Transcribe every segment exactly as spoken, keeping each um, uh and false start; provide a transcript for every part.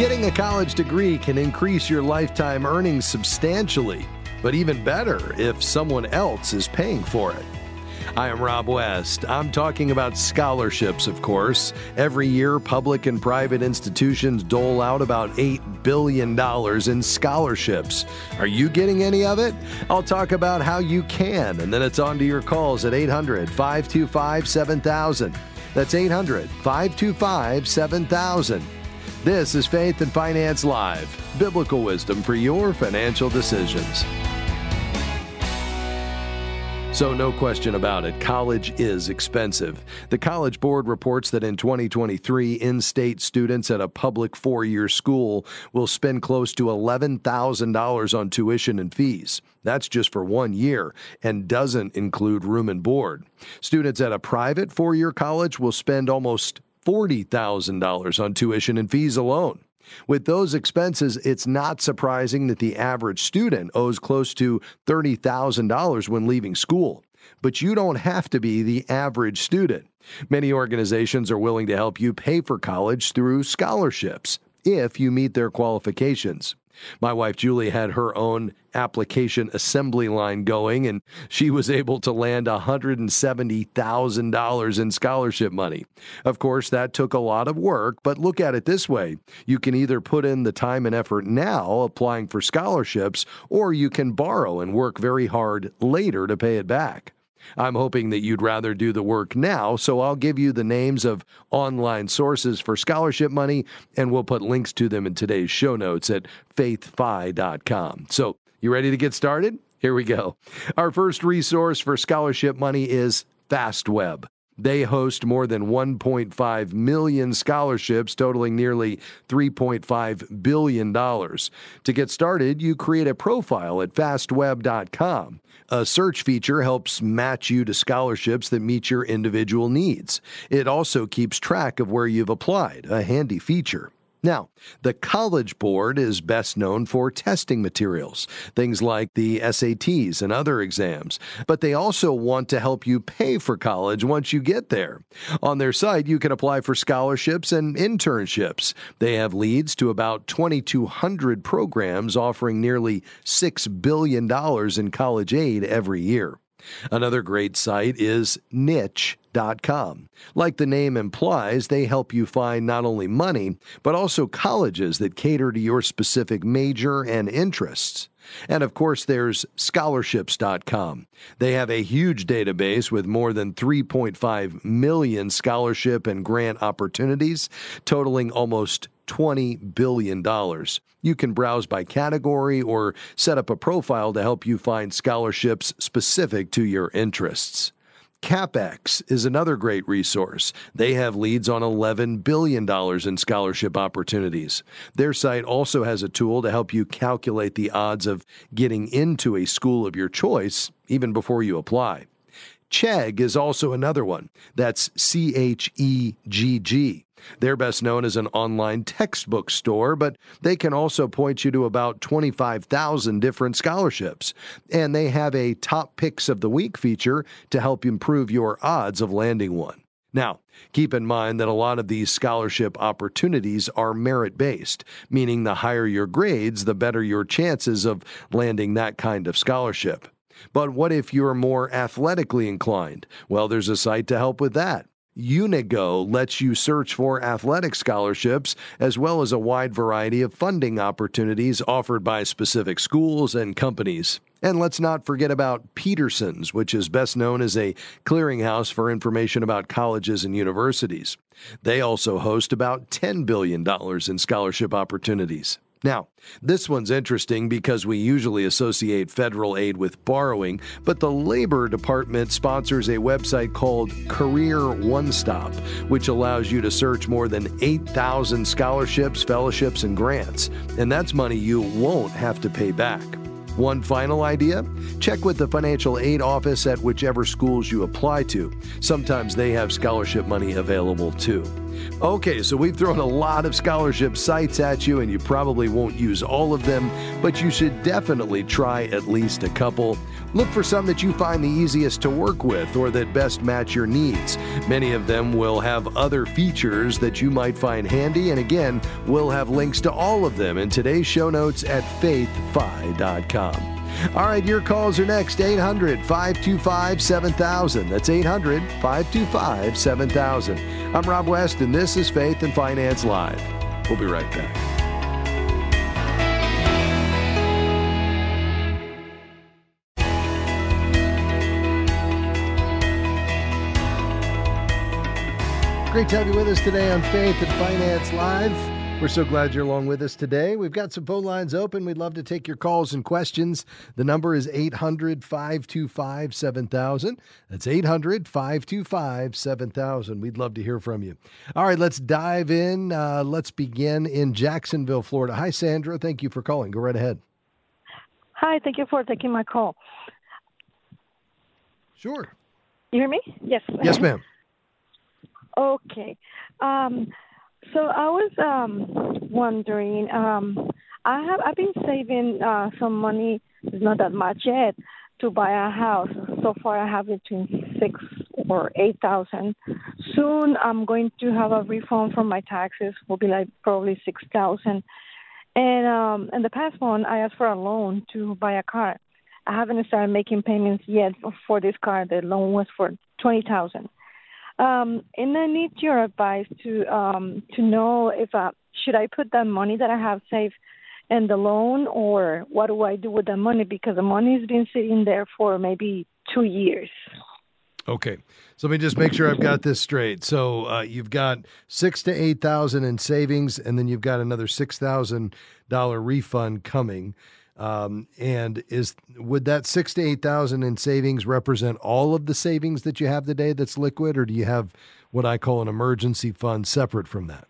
Getting a college degree can increase your lifetime earnings substantially, but even better if someone else is paying for it. I am Rob West. I'm talking about scholarships, of course. Every year, public and private institutions dole out about eight billion dollars in scholarships. Are you getting any of it? I'll talk about how you can, and then it's on to your calls at eight hundred, five two five, seven thousand. That's eight hundred, five two five, seven thousand. This is Faith and Finance Live, biblical wisdom for your financial decisions. So no question about it, college is expensive. The College Board reports that in twenty twenty-three, in-state students at a public four-year school will spend close to eleven thousand dollars on tuition and fees. That's just for one year and doesn't include room and board. Students at a private four-year college will spend almost forty thousand dollars on tuition and fees alone. With those expenses, it's not surprising that the average student owes close to thirty thousand dollars when leaving school. But you don't have to be the average student. Many organizations are willing to help you pay for college through scholarships, if you meet their qualifications. My wife Julie had her own application assembly line going, and she was able to land one hundred seventy thousand dollars in scholarship money. Of course, that took a lot of work, but look at it this way. You can either put in the time and effort now applying for scholarships, or you can borrow and work very hard later to pay it back. I'm hoping that you'd rather do the work now, so I'll give you the names of online sources for scholarship money, and we'll put links to them in today's show notes at faith fi dot com. So, you ready to get started? Here we go. Our first resource for scholarship money is FastWeb. They host more than one point five million scholarships totaling nearly three point five billion dollars. To get started, you create a profile at fast web dot com. A search feature helps match you to scholarships that meet your individual needs. It also keeps track of where you've applied, a handy feature. Now, the College Board is best known for testing materials, things like the S A Ts and other exams, but they also want to help you pay for college once you get there. On their site, you can apply for scholarships and internships. They have leads to about twenty-two hundred programs offering nearly six billion dollars in college aid every year. Another great site is niche dot com. Like the name implies, they help you find not only money, but also colleges that cater to your specific major and interests. And of course, there's scholarships dot com. They have a huge database with more than three point five million scholarship and grant opportunities, totaling almost twenty billion dollars. You can browse by category or set up a profile to help you find scholarships specific to your interests. CapEx is another great resource. They have leads on eleven billion dollars in scholarship opportunities. Their site also has a tool to help you calculate the odds of getting into a school of your choice, even before you apply. Chegg is also another one. That's C H E G G. They're best known as an online textbook store, but they can also point you to about twenty-five thousand different scholarships. And they have a Top Picks of the Week feature to help improve your odds of landing one. Now, keep in mind that a lot of these scholarship opportunities are merit-based, meaning the higher your grades, the better your chances of landing that kind of scholarship. But what if you're more athletically inclined? Well, there's a site to help with that. Unigo lets you search for athletic scholarships as well as a wide variety of funding opportunities offered by specific schools and companies. And let's not forget about Peterson's, which is best known as a clearinghouse for information about colleges and universities. They also host about ten billion dollars in scholarship opportunities. Now, this one's interesting because we usually associate federal aid with borrowing, but the Labor Department sponsors a website called Career One Stop, which allows you to search more than eight thousand scholarships, fellowships, and grants. And that's money you won't have to pay back. One final idea? Check with the financial aid office at whichever schools you apply to. Sometimes they have scholarship money available too. Okay, so we've thrown a lot of scholarship sites at you, and you probably won't use all of them, but you should definitely try at least a couple. Look for some that you find the easiest to work with or that best match your needs. Many of them will have other features that you might find handy, and again, we'll have links to all of them in today's show notes at faith fi dot com. All right, your calls are next. eight hundred, five two five, seven thousand. That's eight hundred, five two five, seven thousand. I'm Rob West, and this is Faith and Finance Live. We'll be right back. Great to have you with us today on Faith and Finance Live. We're so glad you're along with us today. We've got some phone lines open. We'd love to take your calls and questions. The number is eight hundred, five two five, seven thousand. That's eight hundred, five two five, seven thousand. We'd love to hear from you. All right, let's dive in. Uh, let's begin in Jacksonville, Florida. Hi, Sandra. Thank you for calling. Go right ahead. Hi, thank you for taking my call. Sure. You hear me? Yes. Yes, ma'am. Okay. Um, so I was um, wondering, um, I have, I've been saving uh, some money, it's not that much yet, to buy a house. So far I have between six or eight thousand. Soon I'm going to have a refund from my taxes, will be like probably six thousand. And um, in the past one, I asked for a loan to buy a car. I haven't started making payments yet for this car. The loan was for twenty thousand. Um, and I need your advice to um, to know if uh, should I put that money that I have saved in the loan, or what do I do with the money, because the money's been sitting there for maybe two years. Okay, so let me just make sure I've got this straight. So uh, you've got six to eight thousand in savings, and then you've got another six thousand dollar refund coming. Um, and is would that six to eight thousand in savings represent all of the savings that you have today that's liquid, or do you have what I call an emergency fund separate from that?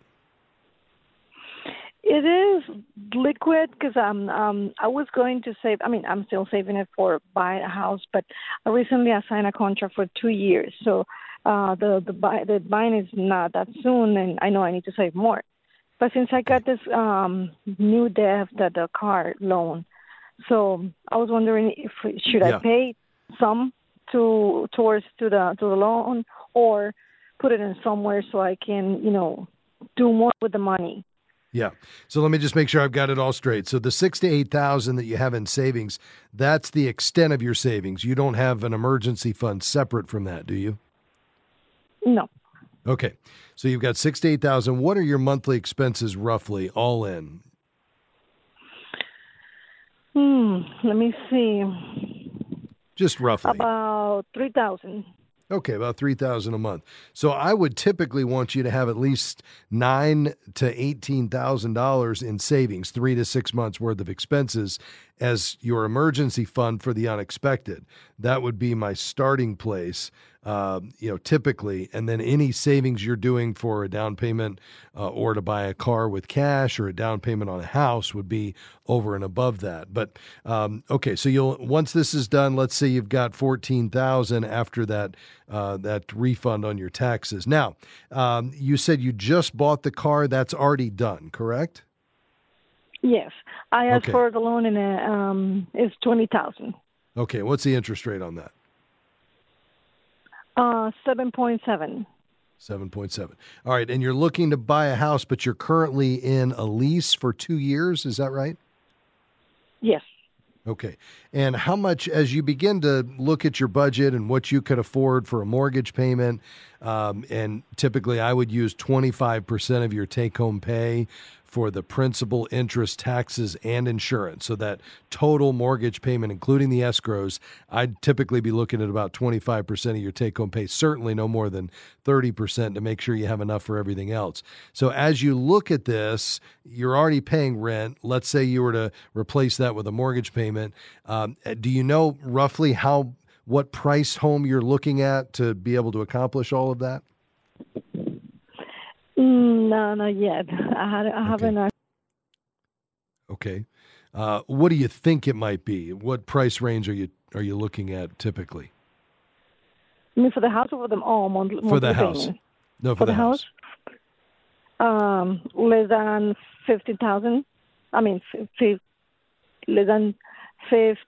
It is liquid because um, um, I was going to save, I mean, I'm still saving it for buying a house, but I recently I signed a contract for two years. So uh, the, the, buy, the buying is not that soon, and I know I need to save more. But since I got this um, new debt, the, the car loan, so I was wondering if should yeah. I pay some to towards to the to the loan, or put it in somewhere so I can, you know, do more with the money. Yeah. So let me just make sure I've got it all straight. So the six to eight thousand that you have in savings, that's the extent of your savings. You don't have an emergency fund separate from that, do you? No. Okay. So you've got six to eight thousand. What are your monthly expenses roughly, all in? Hmm. Let me see. Just roughly. About three thousand. Okay, about three thousand a month. So I would typically want you to have at least nine to eighteen thousand dollars in savings, three to six months worth of expenses, as your emergency fund for the unexpected. That would be my starting place. Uh, you know, typically, and then any savings you're doing for a down payment uh, or to buy a car with cash or a down payment on a house would be over and above that. But um, okay, so you'll once this is done, let's say you've got fourteen thousand after that uh, that refund on your taxes. Now, um, you said you just bought the car. That's already done, correct? Yes, I asked okay. for the loan, and uh, um, it's twenty thousand. Okay, what's the interest rate on that? Uh, seven point seven. seven point seven. All right, and you're looking to buy a house, but you're currently in a lease for two years. Is that right? Yes. Okay. And how much, as you begin to look at your budget and what you could afford for a mortgage payment, um, and typically I would use twenty-five percent of your take-home pay for the principal, interest, taxes, and insurance. So that total mortgage payment, including the escrows, I'd typically be looking at about twenty-five percent of your take-home pay, certainly no more than thirty percent to make sure you have enough for everything else. So as you look at this, you're already paying rent. Let's say you were to replace that with a mortgage payment. Um, do you know roughly how what price home you're looking at to be able to accomplish all of that? No, not yet. I, had, I haven't. Okay. okay. Uh, what do you think it might be? What price range are you are you looking at typically? I mean, for the house or for them all? Monthly, for the monthly house. payment? No, for, for the, the house. house. Um, less than fifty thousand. I mean, f- f- less than fifty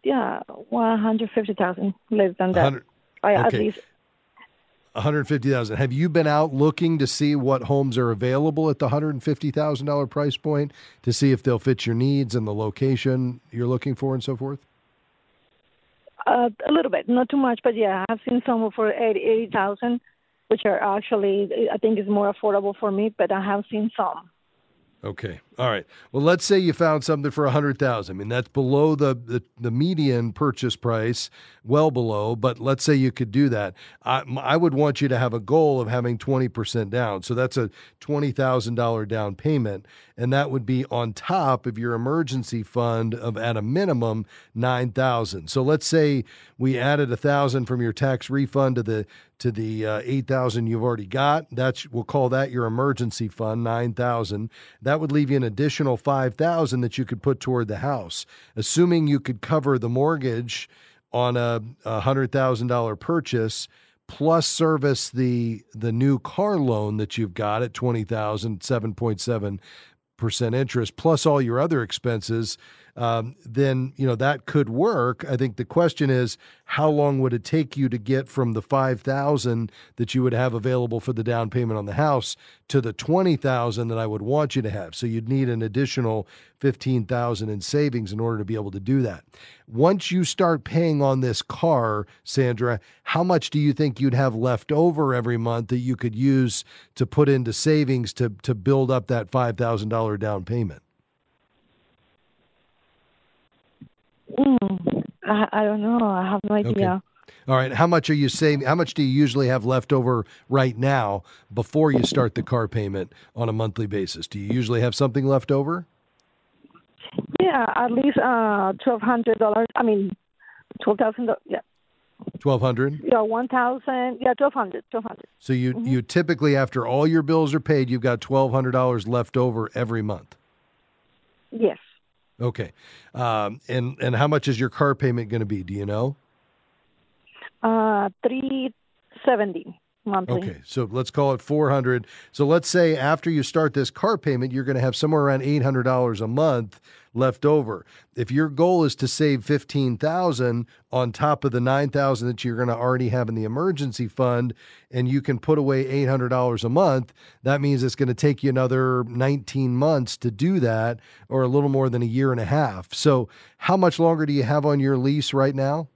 yeah, one hundred fifty thousand, less than that. I, okay. At least. one hundred fifty thousand. Have you been out looking to see what homes are available at the one hundred fifty thousand dollars price point to see if they'll fit your needs and the location you're looking for and so forth? Uh, a little bit, not too much, but yeah, I've seen some for eighty thousand, which are actually, I think is more affordable for me, but I have seen some. Okay. All right. Well, let's say you found something for one hundred thousand dollars. I mean, that's below the, the, the median purchase price, well below, but let's say you could do that. I, I would want you to have a goal of having twenty percent down. So that's a twenty thousand dollars down payment, and that would be on top of your emergency fund of, at a minimum, nine thousand dollars. So let's say we added one thousand dollars from your tax refund to the to the uh, eight thousand dollars you've already got. That's, we'll call that your emergency fund, nine thousand dollars. That would leave you an additional five thousand dollars that you could put toward the house. Assuming you could cover the mortgage on a one hundred thousand dollars purchase, plus service the the new car loan that you've got at twenty thousand dollars, seven point seven percent interest, plus all your other expenses, um, then, you know, that could work. I think the question is, how long would it take you to get from the five thousand dollars that you would have available for the down payment on the house to the twenty thousand dollars that I would want you to have? So you'd need an additional fifteen thousand dollars in savings in order to be able to do that. Once you start paying on this car, Sandra, how much do you think you'd have left over every month that you could use to put into savings to, to build up that five thousand dollars down payment? Mm, I, I don't know. I have no idea. Okay. All right. How much are you saving? How much do you usually have left over right now before you start the car payment on a monthly basis? Do you usually have something left over? Yeah, at least uh, twelve hundred dollars. I mean, twelve thousand. Yeah. Twelve hundred. Yeah, one thousand. Yeah, twelve hundred. Twelve hundred. So you mm-hmm. you typically, after all your bills are paid, you've got twelve hundred dollars left over every month. Yes. Okay. Um, and and how much is your car payment going to be? Do you know? Uh, three seventy monthly. Okay, so let's call it four hundred. So let's say after you start this car payment, you're going to have somewhere around eight hundred dollars a month left over. If your goal is to save fifteen thousand on top of the nine thousand that you're going to already have in the emergency fund, and you can put away eight hundred dollars a month, that means it's going to take you another nineteen months to do that, or a little more than a year and a half. So how much longer do you have on your lease right now?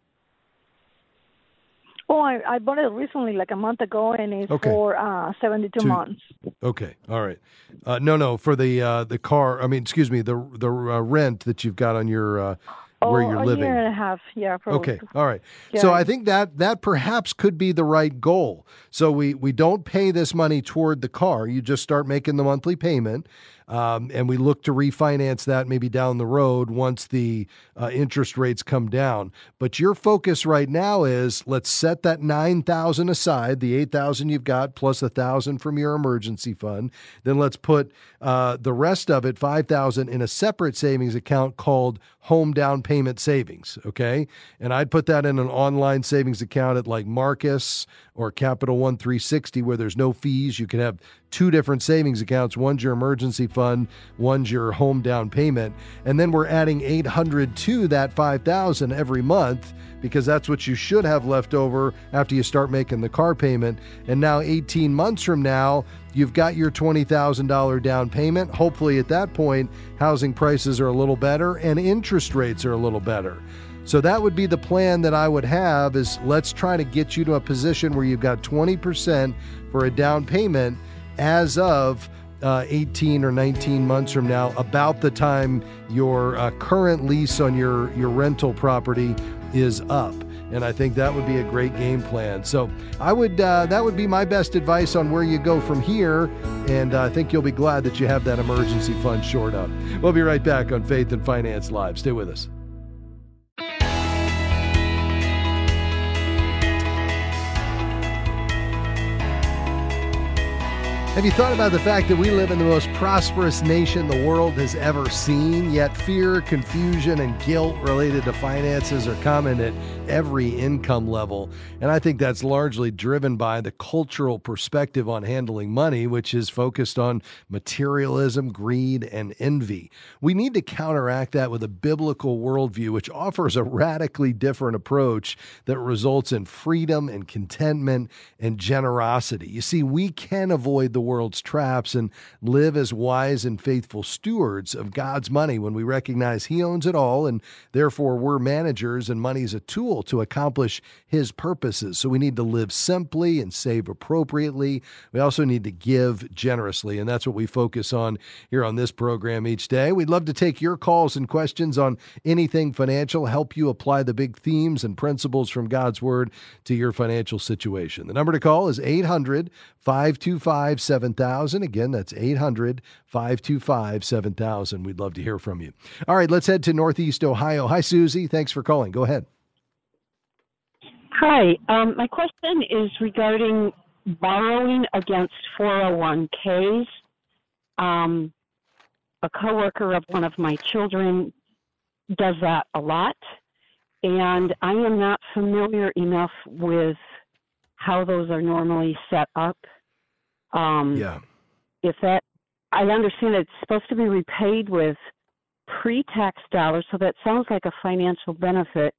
Oh, I, I bought it recently, like a month ago, and it's okay. for uh, seventy-two Two, months. Okay, all right. Uh, no, no, for the uh, the car. I mean, excuse me, the the uh, rent that you've got on your uh, oh, where you're a living. A year and a half, yeah. Probably. Okay, all right. Yeah. So I think that that perhaps could be the right goal. So we we don't pay this money toward the car. You just start making the monthly payment. Um, and we look to refinance that maybe down the road once the uh, interest rates come down. But your focus right now is, let's set that nine thousand aside, the eight thousand you've got plus a thousand from your emergency fund. Then let's put uh, the rest of it, five thousand, in a separate savings account called Home Down Payment Savings. Okay, and I'd put that in an online savings account at like Marcus or Capital One three sixty, where there's no fees. You can have two different savings accounts. One's your emergency fund, one's your home down payment. And then we're adding eight hundred to that five thousand every month, because that's what you should have left over after you start making the car payment. And now eighteen months from now, you've got your twenty thousand dollars down payment. Hopefully at that point, housing prices are a little better and interest rates are a little better. So that would be the plan that I would have, is let's try to get you to a position where you've got twenty percent for a down payment as of uh, eighteen or nineteen months from now, about the time your uh, current lease on your, your rental property is up. And I think that would be a great game plan. So I would uh, that would be my best advice on where you go from here. And uh, I think you'll be glad that you have that emergency fund shored up. We'll be right back on Faith and Finance Live. Stay with us. Have you thought about the fact that we live in the most prosperous nation the world has ever seen, yet fear, confusion, and guilt related to finances are common at every income level. And I think that's largely driven by the cultural perspective on handling money, which is focused on materialism, greed, and envy. We need to counteract that with a biblical worldview, which offers a radically different approach that results in freedom and contentment and generosity. You see, we can avoid the world's traps and live as wise and faithful stewards of God's money when we recognize He owns it all, and therefore we're managers and money is a tool to accomplish His purposes. So we need to live simply and save appropriately. We also need to give generously, and that's what we focus on here on this program each day. We'd love to take your calls and questions on anything financial, help you apply the big themes and principles from God's Word to your financial situation. The number to call is eight hundred, five two five, seven thousand. Again, that's eight hundred, five two five, seven thousand. We'd love to hear from you. All right, let's head to Northeast Ohio. Hi, Susie. Thanks for calling. Go ahead. Hi. Um, my question is regarding borrowing against four oh one k's. Um, a coworker of one of my children does that a lot, and I am not familiar enough with how those are normally set up. Um, yeah. If that, I understand it's supposed to be repaid with pre-tax dollars, so that sounds like a financial benefit,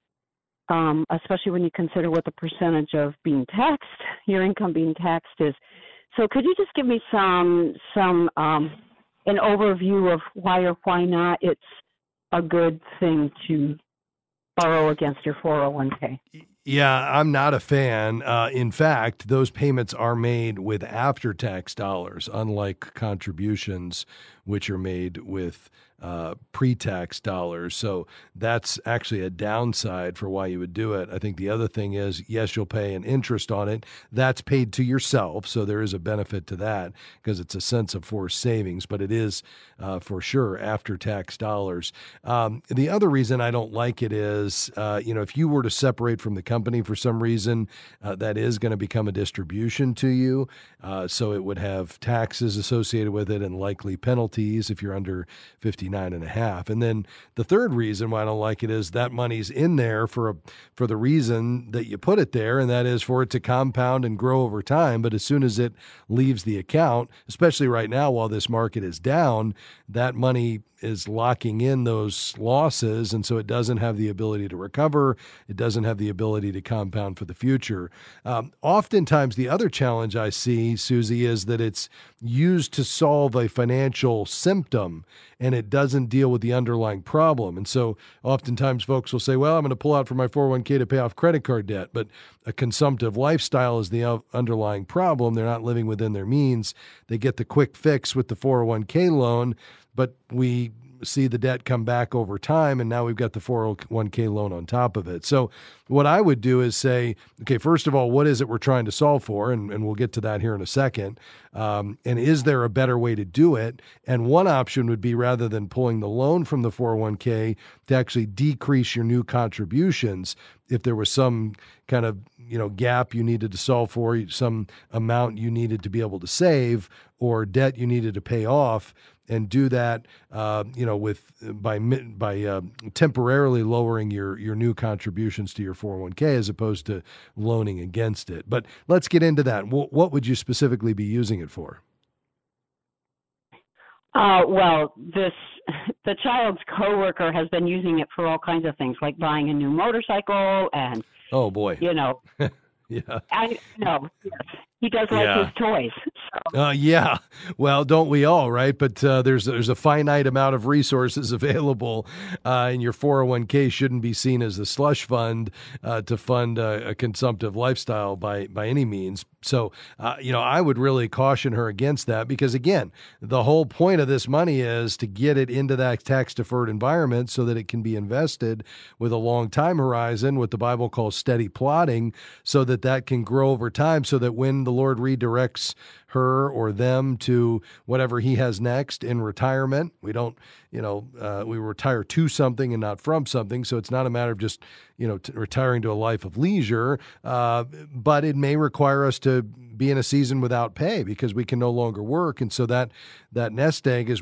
um, especially when you consider what the percentage of being taxed, your income being taxed is. So could you just give me some, some um, an overview of why or why not it's a good thing to borrow against your four oh one k? Yeah, I'm not a fan. Uh, in fact, those payments are made with after-tax dollars, unlike contributions, which are made with uh, pre-tax dollars. So that's actually a downside for why you would do it. I think the other thing is, yes, you'll pay an interest on it. That's paid to yourself, so there is a benefit to that because it's a sense of forced savings, but it is uh, for sure after-tax dollars. Um, the other reason I don't like it is, uh, you know, if you were to separate from the company for some reason, uh, that is going to become a distribution to you. Uh, so it would have taxes associated with it and likely penalties if you're under fifty-nine and a half. And then the third reason why I don't like it is that money's in there for a, for the reason that you put it there, and that is for it to compound and grow over time. But as soon as it leaves the account, especially right now while this market is down, that money is locking in those losses, and so it doesn't have the ability to recover. It doesn't have the ability to compound for the future. Um, oftentimes, the other challenge I see, Susie, is that it's used to solve a financial symptom, and it doesn't deal with the underlying problem. And so oftentimes folks will say, well, I'm going to pull out from my four oh one k to pay off credit card debt, but a consumptive lifestyle is the underlying problem. They're not living within their means. They get the quick fix with the four oh one k loan, but we see the debt come back over time, and now we've got the four oh one k loan on top of it. So what I would do is say, okay, first of all, what is it we're trying to solve for? And, and we'll get to that here in a second. Um, and is there a better way to do it? And one option would be, rather than pulling the loan from the four oh one k, to actually decrease your new contributions. If there was some kind of, you know, gap you needed to solve for, some amount you needed to be able to save, or debt you needed to pay off, and do that, uh, you know, with by by uh, temporarily lowering your your new contributions to your four oh one k as opposed to loaning against it. But let's get into that. W- what would you specifically be using it for? Uh, well, this the child's coworker has been using it for all kinds of things, like buying a new motorcycle and, oh boy, you know, yeah, I know. Yes. He does like yeah. his toys. So. Uh, yeah. Well, don't we all, right? But uh, there's there's a finite amount of resources available, uh, and your four oh one k shouldn't be seen as a slush fund uh, to fund a, a consumptive lifestyle by by any means. So, uh, you know, I would really caution her against that because, again, the whole point of this money is to get it into that tax-deferred environment so that it can be invested with a long time horizon, what the Bible calls steady plotting, so that that can grow over time, so that when the Lord redirects her or them to whatever He has next in retirement, we don't, you know, uh, we retire to something and not from something. So it's not a matter of just, you know, t- retiring to a life of leisure, uh, but it may require us to be in a season without pay because we can no longer work. And so that that nest egg is what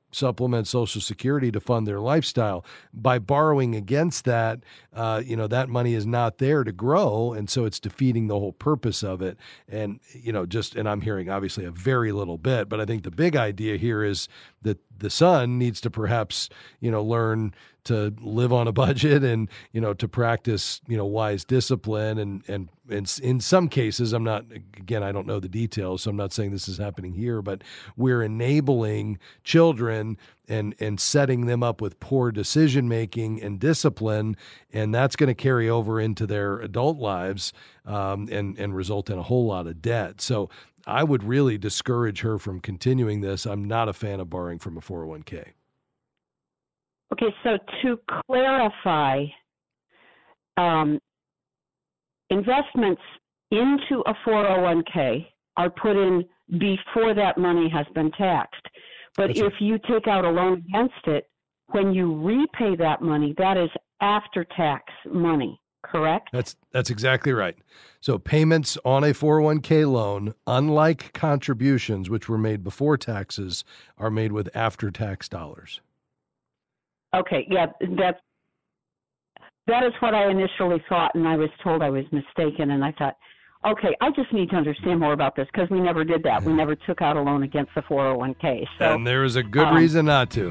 supplement Social Security to fund their lifestyle. By borrowing against that, uh, you know, that money is not there to grow, and so it's defeating the whole purpose of it. And, you know, just, and I'm hearing obviously a very little bit, but I think the big idea here is that the son needs to perhaps, you know, learn to live on a budget and, you know, to practice, you know, wise discipline. And, and, and in some cases, I'm not, again, I don't know the details, so I'm not saying this is happening here, but we're enabling children and, and setting them up with poor decision-making and discipline. And that's going to carry over into their adult lives um, and, and result in a whole lot of debt. So I would really discourage her from continuing this. I'm not a fan of borrowing from a four oh one k. Okay, so to clarify, um, investments into a four oh one k are put in before that money has been taxed. But That's if right. you take out a loan against it, when you repay that money, that is after-tax money, correct? That's that's exactly right. So payments on a four oh one k loan, unlike contributions, which were made before taxes, are made with after-tax dollars. Okay, yeah, that, that is what I initially thought, and I was told I was mistaken, and I thought, okay, I just need to understand more about this, because we never did that. We never took out a loan against the four oh one k. So, and there was a good um, reason not to.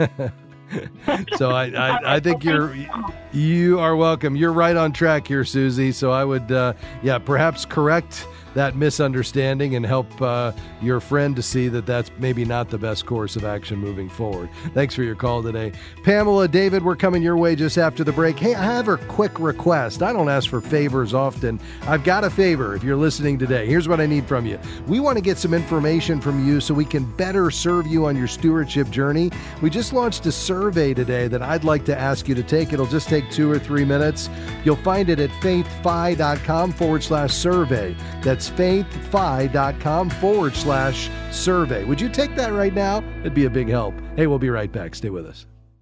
So I, I, I think you're you are welcome. You're right on track here, Susie. So I would, uh, yeah, perhaps correct that misunderstanding and help uh, your friend to see that that's maybe not the best course of action moving forward. Thanks for your call today. Pamela, David, we're coming your way just after the break. Hey, I have a quick request. I don't ask for favors often. I've got a favor if you're listening today. Here's what I need from you. We want to get some information from you so we can better serve you on your stewardship journey. We just launched a survey today that I'd like to ask you to take. It'll just take two or three minutes. You'll find it at faithfi.com forward slash survey. That's faithfi.com forward slash survey. Would you take that right now? It'd be a big help. Hey, we'll be right back. Stay with us.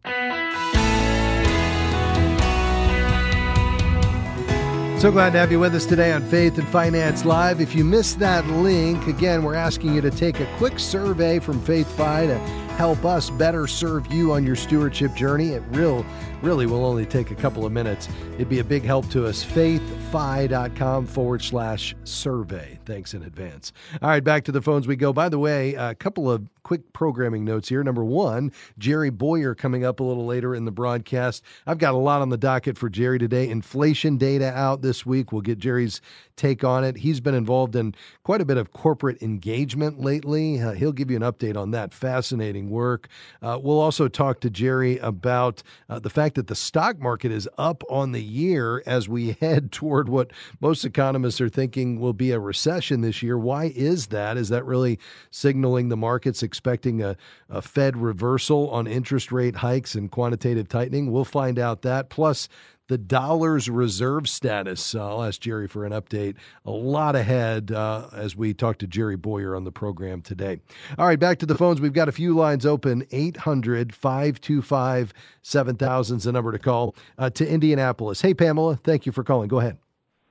So glad to have you with us today on Faith and Finance Live. If you missed that link, again, we're asking you to take a quick survey from FaithFi to help us better serve you on your stewardship journey. It real, really will only take a couple of minutes. It'd be a big help to us. faithfi.com forward slash survey. Thanks in advance. All right, back to the phones we go. By the way, a couple of quick programming notes here. Number one, Jerry Boyer coming up a little later in the broadcast. I've got a lot on the docket for Jerry today. Inflation data out this week. We'll get Jerry's take on it. He's been involved in quite a bit of corporate engagement lately. Uh, he'll give you an update on that. Fascinating work. Uh, we'll also talk to Jerry about uh, the fact that the stock market is up on the year as we head toward what most economists are thinking will be a recession this year. Why is that? Is that really signaling the market's expecting a, a Fed reversal on interest rate hikes and quantitative tightening? We'll find out that. Plus, the dollar's reserve status. Uh, I'll ask Jerry for an update. A lot ahead uh, as we talk to Jerry Boyer on the program today. All right, back to the phones. We've got a few lines open. eight hundred, five two five, seven thousand is the number to call uh, to Indianapolis. Hey, Pamela, thank you for calling. Go ahead.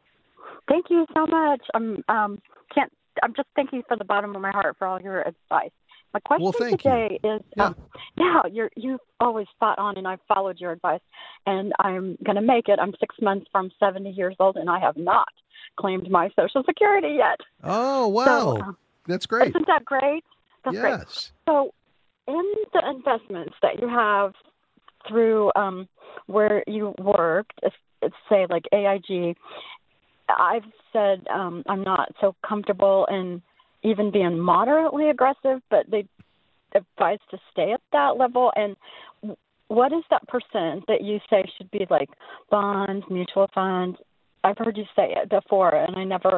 Thank you so much. I'm um, can't. I'm just thanking you from the bottom of my heart for all your advice. My question well, thank today you. is, yeah, um, yeah you're you've always spot on, and I've followed your advice, and I'm going to make it. I'm six months from seventy years old, and I have not claimed my Social Security yet. Oh, wow. So, uh, That's great. Isn't that great? That's yes. great. So in the investments that you have through um, where you worked, it's, it's say like A I G, I've said um, I'm not so comfortable in even being moderately aggressive, but they advise to stay at that level. And what is that percent that you say should be like bonds, mutual funds? I've heard you say it before, and I never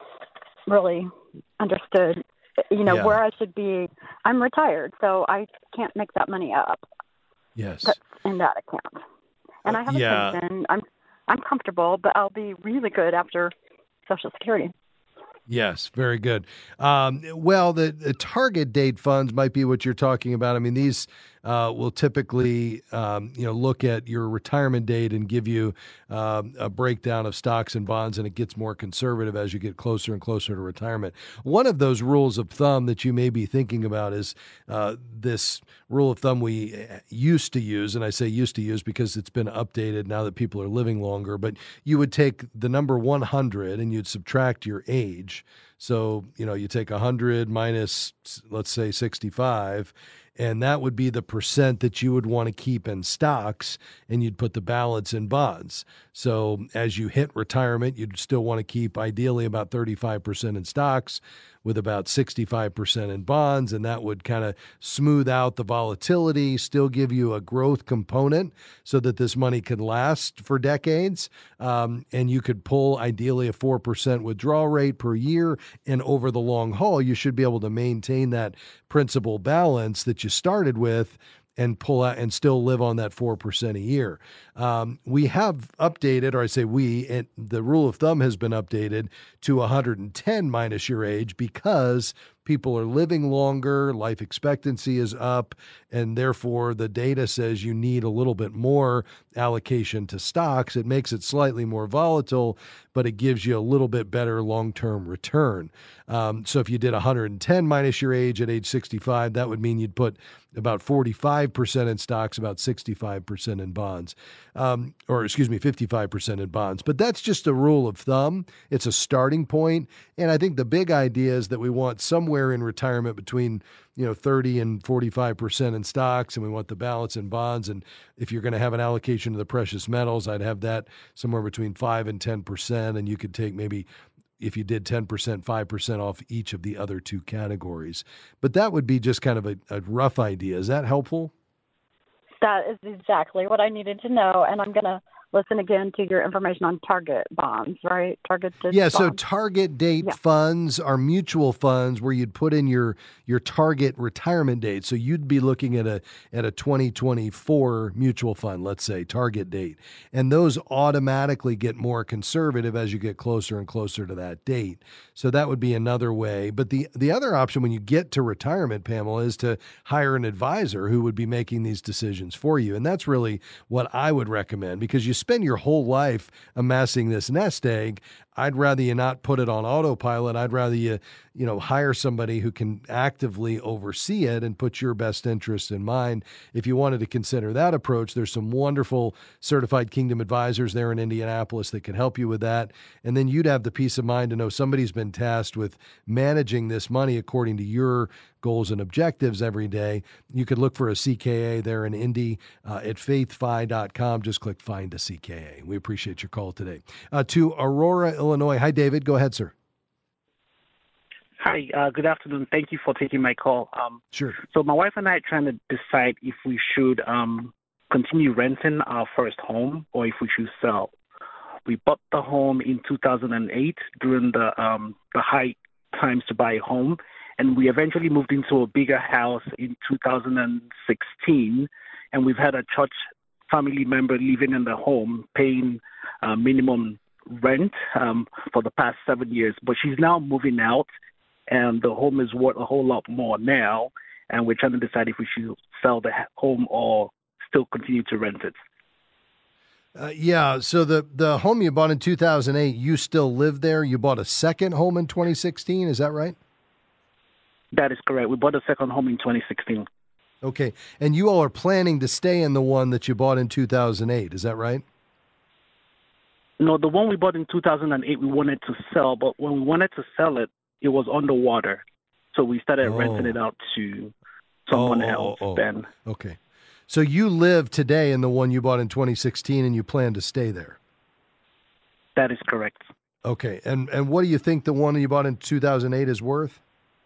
really understood, you know, yeah. where I should be. I'm retired, so I can't make that money up. Yes. That's in that account. And I have a yeah. pension. I'm I'm comfortable, but I'll be really good after Social Security. Yes, very good. Um, well, the, the target date funds might be what you're talking about. I mean, these uh, will typically, um, you know, look at your retirement date and give you uh, a breakdown of stocks and bonds, and it gets more conservative as you get closer and closer to retirement. One of those rules of thumb that you may be thinking about is uh, this rule of thumb we used to use, and I say used to use because it's been updated now that people are living longer, but you would take the number one hundred and you'd subtract your age. So, you know, you take one hundred minus, let's say, sixty-five, and that would be the percent that you would want to keep in stocks, and you'd put the balance in bonds. So as you hit retirement, you'd still want to keep ideally about thirty-five percent in stocks with about sixty-five percent in bonds, and that would kind of smooth out the volatility, still give you a growth component so that this money could last for decades, um, and you could pull ideally a four percent withdrawal rate per year, and over the long haul, you should be able to maintain that principal balance that you started with and pull out and still live on that four percent a year. Um, we have updated, or I say we, it, the rule of thumb has been updated to one hundred ten minus your age because people are living longer, life expectancy is up, and therefore the data says you need a little bit more allocation to stocks. It makes it slightly more volatile, but it gives you a little bit better long-term return. Um, so if you did one hundred ten minus your age at age sixty-five, that would mean you'd put about forty-five percent in stocks, about sixty-five percent in bonds, um, or excuse me, fifty-five percent in bonds. But that's just a rule of thumb. It's a starting point. And I think the big idea is that we want somewhere in retirement between, you know, thirty and forty-five percent in stocks, and we want the balance in bonds. And if you're going to have an allocation to the precious metals, I'd have that somewhere between five and ten percent. And you could take maybe, if you did ten percent, five percent off each of the other two categories. But that would be just kind of a, a rough idea. Is that helpful? That is exactly what I needed to know. And I'm going to listen again to your information on target bonds, right? Target date Yeah, so bonds. target date Yeah. funds are mutual funds where you'd put in your your target retirement date. So you'd be looking at a at a twenty twenty-four mutual fund, let's say, target date. And those automatically get more conservative as you get closer and closer to that date. So that would be another way. But the the other option when you get to retirement, Pamela, is to hire an advisor who would be making these decisions for you. And that's really what I would recommend, because you spend your whole life amassing this nest egg. I'd rather you not put it on autopilot. I'd rather you, you know, hire somebody who can actively oversee it and put your best interest in mind. If you wanted to consider that approach, there's some wonderful certified Kingdom advisors there in Indianapolis that can help you with that. And then you'd have the peace of mind to know somebody's been tasked with managing this money according to your goals and objectives every day. You could look for a C K A there in Indy uh, at faith fi dot com. Just click Find a C K A. We appreciate your call today. Uh, to Aurora, Illinois. Hi, David. Go ahead, sir. Hi, uh, good afternoon. Thank you for taking my call. Um, Sure. so my wife and I are trying to decide if we should um, continue renting our first home or if we should sell. We bought the home in two thousand eight during the um, the high times to buy a home, and we eventually moved into a bigger house in two thousand sixteen, and we've had a church family member living in the home paying uh, minimum rent um, for the past seven years. But she's now moving out, and the home is worth a whole lot more now, and we're trying to decide if we should sell the home or still continue to rent it. Uh, yeah, so the, the home you bought in two thousand eight, you still live there. You bought a second home in twenty sixteen, is that right? That is correct. We bought a second home in twenty sixteen. Okay, and you all are planning to stay in the one that you bought in two thousand eight, is that right? No, the one we bought in two thousand eight, we wanted to sell, but when we wanted to sell it, it was underwater. So we started Oh. renting it out to someone Oh, oh, else oh, oh. then. Okay. So you live today in the one you bought in twenty sixteen, and you plan to stay there? That is correct. Okay, and and what do you think the one you bought in two thousand eight is worth?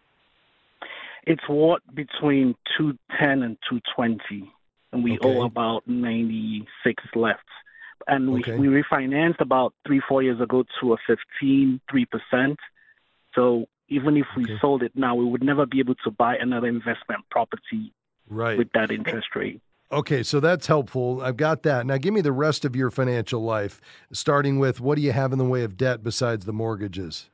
It's worth between two ten and two twenty, and we Okay. owe about ninety-six left. And we, Okay. we refinanced about three, four years ago to a fifteen, three percent. So even if we Okay. sold it now, we would never be able to buy another investment property Right. with that interest rate. Okay, so that's helpful. I've got that. Now give me the rest of your financial life, starting with what do you have in the way of debt besides the mortgages?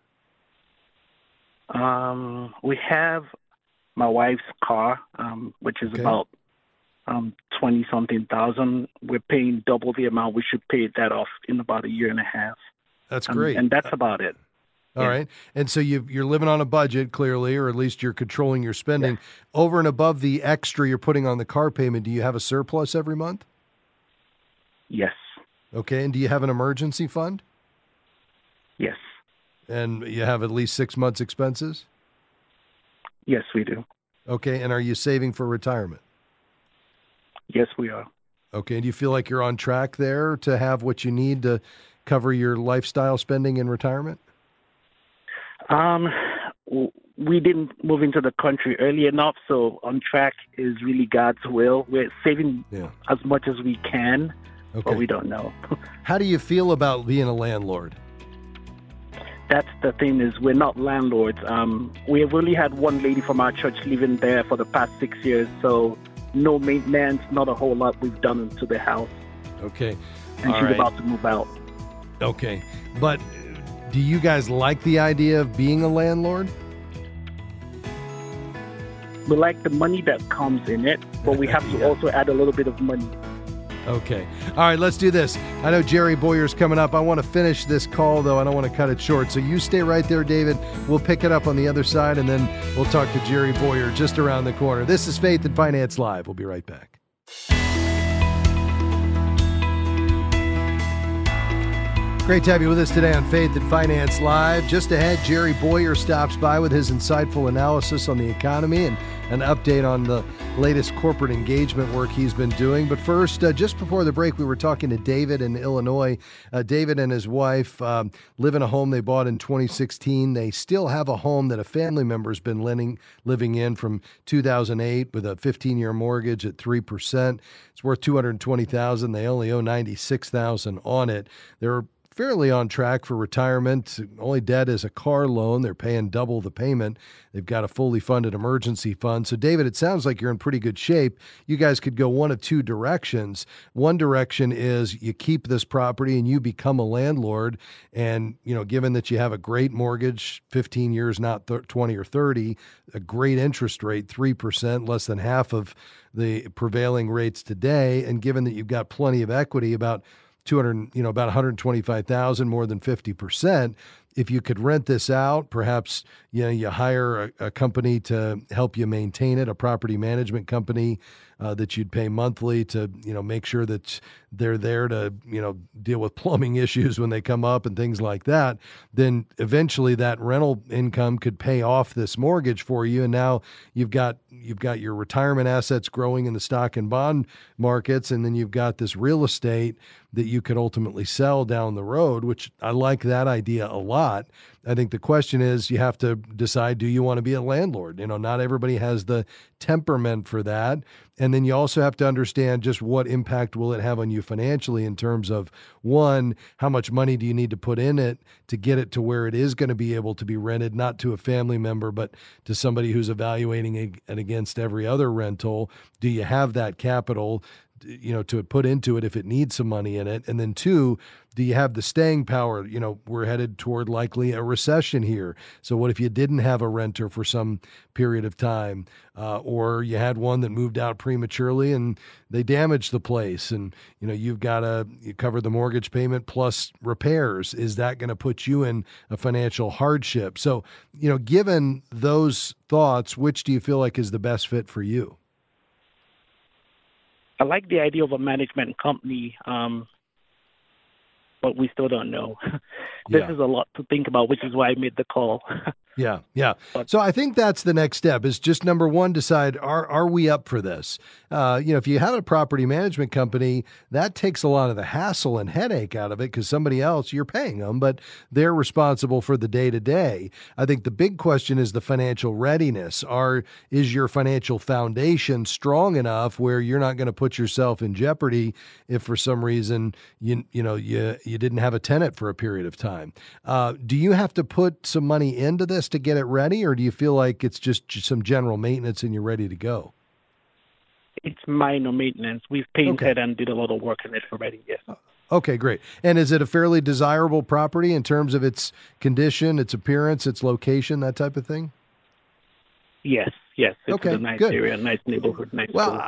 Um, we have my wife's car, um, which is Okay. about um, twenty something thousand. We're paying double the amount. We should pay that off in about a year and a half. That's Um, great. and that's about it. All Yeah. right. And so you you're living on a budget, clearly, or at least you're controlling your spending. Over and above the extra you're putting on the car payment, do you have a surplus every month? Yes. Okay. And do you have an emergency fund? Yes. And you have at least six months' expenses? Yes, we do. Okay. And are you saving for retirement? Yes, we are. Okay. And do you feel like you're on track there to have what you need to cover your lifestyle spending in retirement? Um, w- we didn't move into the country early enough, so on track is really God's will. We're saving Yeah. as much as we can, but Okay. we don't know. How do you feel about being a landlord? That's the thing is we're not landlords. Um, we have only had one lady from our church living there for the past six years, so no maintenance, not a whole lot we've done to the house, Okay. and All she's right. about to move out. Okay. But do you guys like the idea of being a landlord? We like the money that comes in it, but we have to Yeah. also add a little bit of money. Okay. All right, let's do this. I know Jerry Boyer's coming up. I want to finish this call, though. I don't want to cut it short. So you stay right there, David. We'll pick it up on the other side, and then we'll talk to Jerry Boyer just around the corner. This is Faith and Finance Live. We'll be right back. Great to have you with us today on Faith and Finance Live. Just ahead, Jerry Boyer stops by with his insightful analysis on the economy and an update on the latest corporate engagement work he's been doing. But first, uh, just before the break, we were talking to David in Illinois. Uh, David and his wife um, live in a home they bought in twenty sixteen. They still have a home that a family member's been living, living in from two thousand eight with a fifteen-year mortgage at three percent. It's worth two hundred twenty thousand dollars. They only owe ninety-six thousand dollars on it. They're fairly on track for retirement. Only debt is a car loan. They're paying double the payment. They've got a fully funded emergency fund. So, David, it sounds like you're in pretty good shape. You guys could go one of two directions. One direction is you keep this property and you become a landlord. And, you know, given that you have a great mortgage, fifteen years, not twenty or thirty, a great interest rate, three percent, less than half of the prevailing rates today. And given that you've got plenty of equity, about two hundred, you know, about one hundred twenty-five thousand, more than fifty percent. If you could rent this out, perhaps, you know, you hire a, a company to help you maintain it, a property management company uh, that you'd pay monthly to, you know, make sure that they're there to, you know, deal with plumbing issues when they come up and things like that, then eventually that rental income could pay off this mortgage for you. And now you've got you've got your retirement assets growing in the stock and bond markets, and then you've got this real estate that you could ultimately sell down the road, which I like that idea a lot. I think the question is you have to decide, do you want to be a landlord? You know, not everybody has the temperament for that. And then you also have to understand just what impact will it have on you financially in terms of, one, how much money do you need to put in it to get it to where it is going to be able to be rented, not to a family member, but to somebody who's evaluating it against every other rental. Do you have that capital, you know, to put into it if it needs some money in it? And then two, do you have the staying power? You know, we're headed toward likely a recession here. So what if you didn't have a renter for some period of time, uh, or you had one that moved out prematurely and they damaged the place, and, you know, you've got to you cover the mortgage payment plus repairs. Is that going to put you in a financial hardship? So, you know, given those thoughts, which do you feel like is the best fit for you? I like the idea of a management company, um, but we still don't know. This Yeah. is a lot to think about, which is why I made the call. Yeah, yeah. So I think that's the next step is just number one, decide, are are we up for this? Uh, you know, if you have a property management company, that takes a lot of the hassle and headache out of it because somebody else, you're paying them, but they're responsible for the day-to-day. I think the big question is the financial readiness. Are Is your financial foundation strong enough where you're not going to put yourself in jeopardy if for some reason you you know you, you didn't have a tenant for a period of time? Uh, do you have to put some money into this to get it ready, or do you feel like it's just, just some general maintenance and you're ready to go? It's minor maintenance. We've painted okay. and did a lot of work on it already, yes. Okay, great. And is it a fairly desirable property in terms of its condition, its appearance, its location, that type of thing? Yes, yes. It's okay, a nice good. area, nice neighborhood, nice well, school.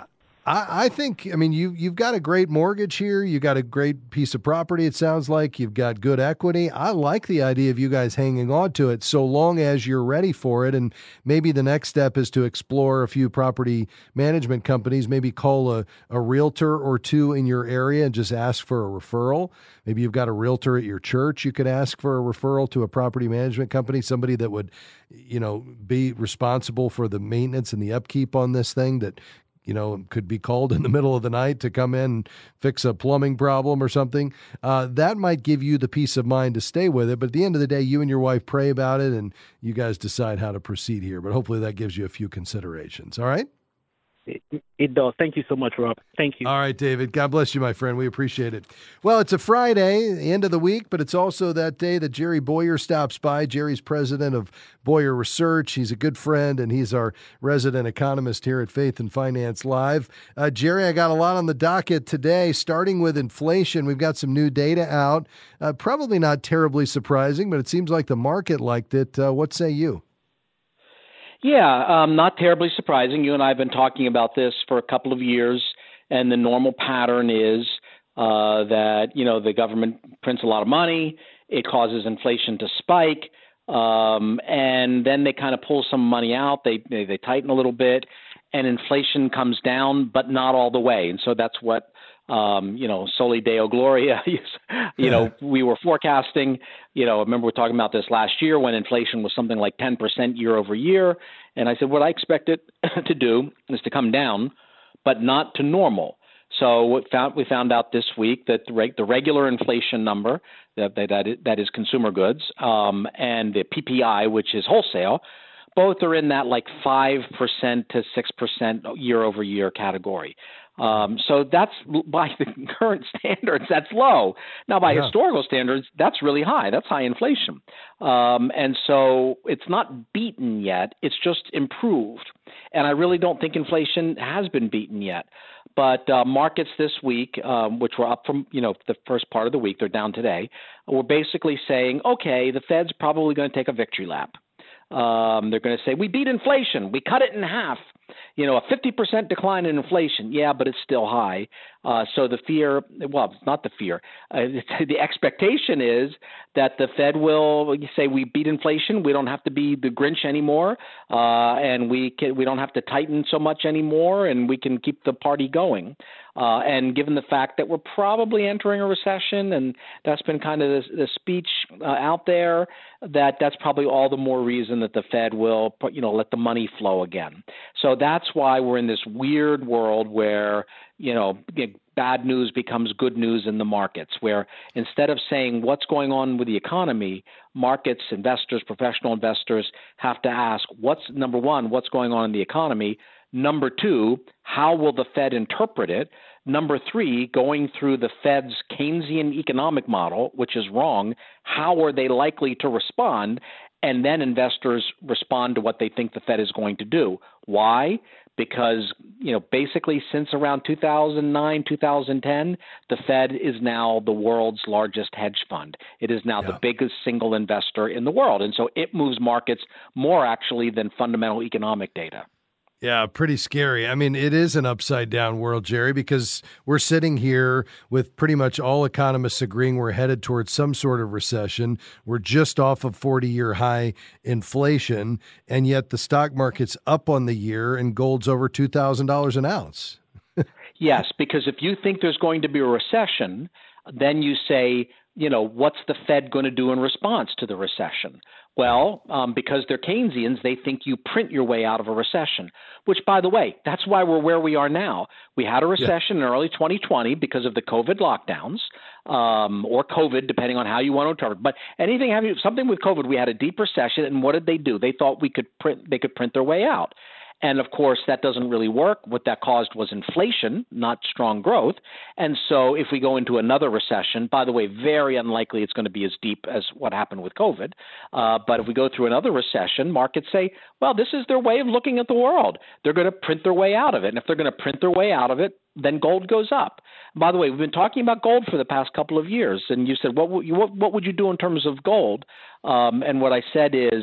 I, I think, I mean, you, you've got a great mortgage here. You got a great piece of property, it sounds like. You've got good equity. I like the idea of you guys hanging on to it so long as you're ready for it. And maybe the next step is to explore a few property management companies, maybe call a, a realtor or two in your area and just ask for a referral. Maybe you've got a realtor at your church. You could ask for a referral to a property management company, somebody that would, you know, be responsible for the maintenance and the upkeep on this thing that, you know, could be called in the middle of the night to come in and fix a plumbing problem or something. Uh, that might give you the peace of mind to stay with it. But at the end of the day, you and your wife pray about it and you guys decide how to proceed here. But hopefully that gives you a few considerations. All right? It, it does. Thank you so much, Rob. Thank you. All right, David. God bless you, my friend. We appreciate it. Well, it's a Friday, the end of the week, but it's also that day that Jerry Bowyer stops by. Jerry's president of Bowyer Research. He's a good friend, and he's our resident economist here at Faith and Finance Live. Uh, Jerry, I got a lot on the docket today, starting with inflation. We've got some new data out. Uh, probably not terribly surprising, but it seems like the market liked it. Uh, what say you? Yeah, um, not terribly surprising. You and I have been talking about this for a couple of years, and the normal pattern is uh, that, you know, the government prints a lot of money, it causes inflation to spike, um, and then they kind of pull some money out, they, they they tighten a little bit, and inflation comes down, but not all the way. And so that's what Um, you know, Soli Deo Gloria, you know, we were forecasting, you know, I remember we were talking about this last year when inflation was something like ten percent year over year. And I said, what I expect it to do is to come down, but not to normal. So what found, we found out this week that the, reg, the regular inflation number, that, that, is, that is consumer goods, um, and the P P I, which is wholesale, both are in that like five percent to six percent year over year category. Um, so that's, by the current standards, that's low. Now, by yeah. historical standards, that's really high. That's high inflation. Um, and so it's not beaten yet. It's just improved. And I really don't think inflation has been beaten yet. But uh, markets this week, um, which were up from, you know, the first part of the week, they're down today, were basically saying, okay, the Fed's probably going to take a victory lap. Um, they're going to say, we beat inflation. We cut it in half. You know, a fifty percent decline in inflation. Yeah, but it's still high. Uh, so the fear, well, it's not the fear. Uh, the expectation is that the Fed will say we beat inflation. We don't have to be the Grinch anymore. Uh, and we can, we don't have to tighten so much anymore. And we can keep the party going. Uh, and given the fact that we're probably entering a recession, and that's been kind of the, the speech uh, out there, that that's probably all the more reason that the Fed will, put, you know, let the money flow again. So that's why we're in this weird world where, you know, bad news becomes good news in the markets, where instead of saying what's going on with the economy, markets, investors, professional investors have to ask, what's number one, what's going on in the economy? Number two, how will the Fed interpret it? Number three, going through the Fed's Keynesian economic model, which is wrong, how are they likely to respond? And then investors respond to what they think the Fed is going to do. Why? Because, you know, basically since around two thousand nine, two thousand ten, the Fed is now the world's largest hedge fund. It is now yeah. the biggest single investor in the world. And so it moves markets more actually than fundamental economic data. Yeah, pretty scary. I mean, it is an upside down world, Jerry, because we're sitting here with pretty much all economists agreeing we're headed towards some sort of recession. We're just off of forty-year high inflation, and yet the stock market's up on the year and gold's over two thousand dollars an ounce. Yes, because if you think there's going to be a recession, then you say, you know, what's the Fed going to do in response to the recession? Well, um, because they're Keynesians, they think you print your way out of a recession, which, by the way, that's why we're where we are now. We had a recession yeah. in early twenty twenty because of the COVID lockdowns, um, or COVID, depending on how you want to interpret. But anything having something with COVID, we had a deep recession, and what did they do? They thought we could print, they could print their way out. And of course, that doesn't really work. What that caused was inflation, not strong growth. And so if we go into another recession, by the way, very unlikely it's going to be as deep as what happened with COVID. Uh, but if we go through another recession, markets say, well, this is their way of looking at the world. They're going to print their way out of it. And if they're going to print their way out of it, then gold goes up. By the way, we've been talking about gold for the past couple of years. And you said, what would you, what, what would you do in terms of gold? Um, and what I said is,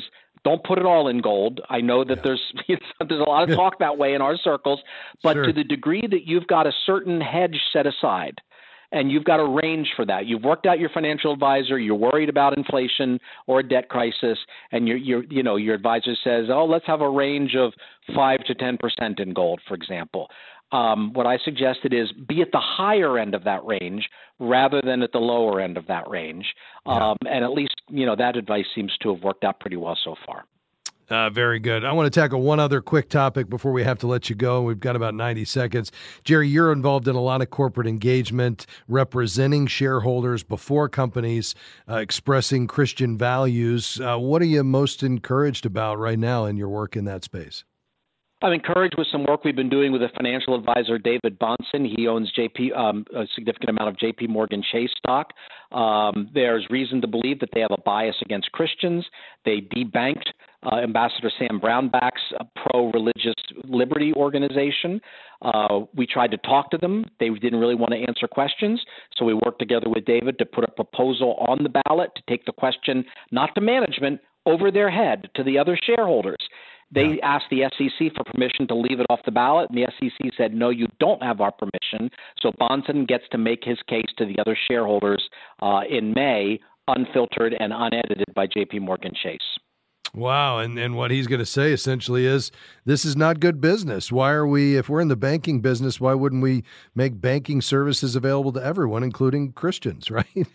don't put it all in gold. I know that yeah. there's there's a lot of talk that way in our circles, but sure. to the degree that you've got a certain hedge set aside, and you've got a range for that. You've worked out your financial advisor. You're worried about inflation or a debt crisis, and your your you know your advisor says, "Oh, let's have a range of five to ten percent in gold," for example. Um, what I suggested is be at the higher end of that range rather than at the lower end of that range, yeah. um, and at least you know that advice seems to have worked out pretty well so far. Uh, very good. I want to tackle one other quick topic before we have to let you go. We've got about ninety seconds. Jerry, you're involved in a lot of corporate engagement, representing shareholders before companies, uh, expressing Christian values. Uh, what are you most encouraged about right now in your work in that space? I'm encouraged with some work we've been doing with a financial advisor, David Bahnsen. He owns J P um, a significant amount of J P Morgan Chase stock. Um, there's reason to believe that they have a bias against Christians. They debanked uh, Ambassador Sam Brownback's uh, pro-religious liberty organization. Uh, we tried to talk to them. They didn't really want to answer questions. So we worked together with David to put a proposal on the ballot to take the question, not to management, over their head to the other shareholders. They yeah. asked the S E C for permission to leave it off the ballot, and the S E C said, no, you don't have our permission. So Bahnsen gets to make his case to the other shareholders uh, in May, unfiltered and unedited by J P Morgan Chase. Wow. And, and what he's going to say essentially is, this is not good business. Why are we, if we're in the banking business, why wouldn't we make banking services available to everyone, including Christians, right?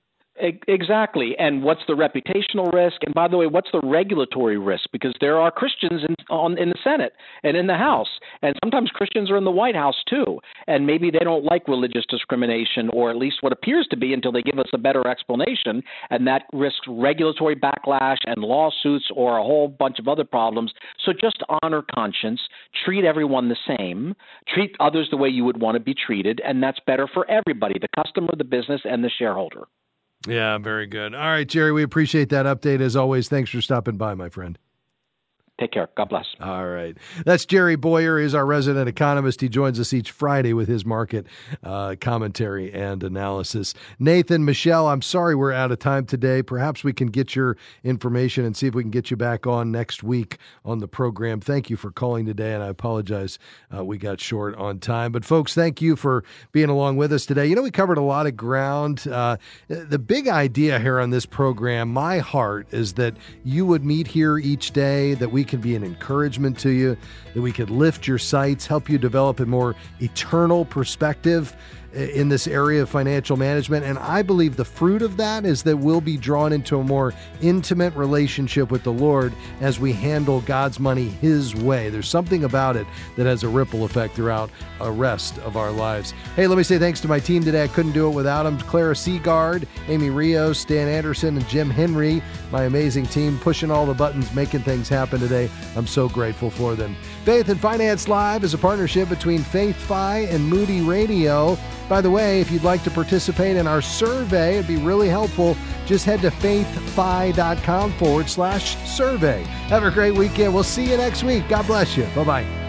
Exactly. And what's the reputational risk? And by the way, what's the regulatory risk? Because there are Christians in, on, in the Senate and in the House. And sometimes Christians are in the White House, too. And maybe they don't like religious discrimination, or at least what appears to be, until they give us a better explanation. And that risks regulatory backlash and lawsuits or a whole bunch of other problems. So just honor conscience, treat everyone the same, treat others the way you would want to be treated. And that's better for everybody, the customer, the business, and the shareholder. Yeah, very good. All right, Jerry, we appreciate that update as always. Thanks for stopping by, my friend. Take care. God bless. All right. That's Jerry Bowyer. He's our resident economist. He joins us each Friday with his market uh, commentary and analysis. Nathan, Michelle, I'm sorry we're out of time today. Perhaps we can get your information and see if we can get you back on next week on the program. Thank you for calling today, and I apologize uh, we got short on time. But, folks, thank you for being along with us today. You know, we covered a lot of ground. Uh, the big idea here on this program, my heart, is that you would meet here each day, that we can be an encouragement to you, that we could lift your sights, help you develop a more eternal perspective in this area of financial management. And I believe the fruit of that is that we'll be drawn into a more intimate relationship with the Lord as we handle God's money His way. There's something about it that has a ripple effect throughout the rest of our lives. Hey, let me say thanks to my team today. I couldn't do it without them. Clara Seagard, Amy Rios, Stan Anderson, and Jim Henry, my amazing team, pushing all the buttons, making things happen today. I'm so grateful for them. Faith and Finance Live is a partnership between FaithFi and Moody Radio. By the way, if you'd like to participate in our survey, it'd be really helpful. Just head to faithfi.com forward slash survey. Have a great weekend. We'll see you next week. God bless you. Bye-bye.